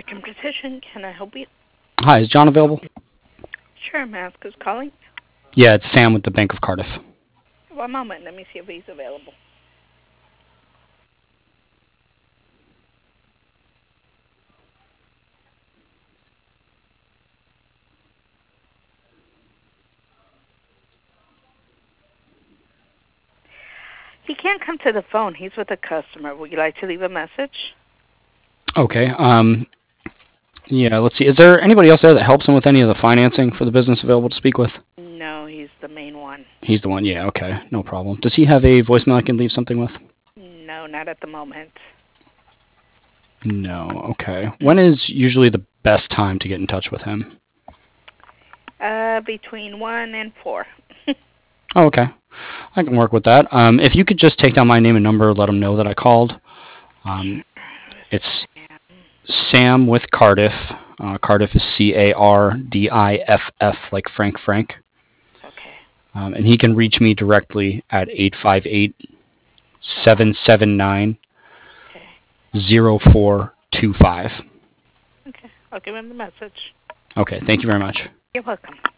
American Precision, can I help you? Hi, is John available? Sure, may I ask who's calling? Yeah, it's Sam with the Bank of Cardiff. One moment, let me see if he's available. He can't come to the phone. He's with a customer. Would you like to leave a message? Okay. Yeah, let's see. Is there anybody else there that helps him with any of the financing for the business available to speak with? No, he's the main one. He's the one. Yeah, okay. No problem. Does he have a voicemail I can leave something with? No, not at the moment. No. Okay. When is usually the best time to get in touch with him? Between 1 and 4. Oh, okay. I can work with that. If you could just take down my name and number, let him know that I called. It's Sam with Cardiff. Cardiff is Cardiff, like Frank. Okay. And he can reach me directly at 858-779-0425. Okay, I'll give him the message. Okay, thank you very much. You're welcome.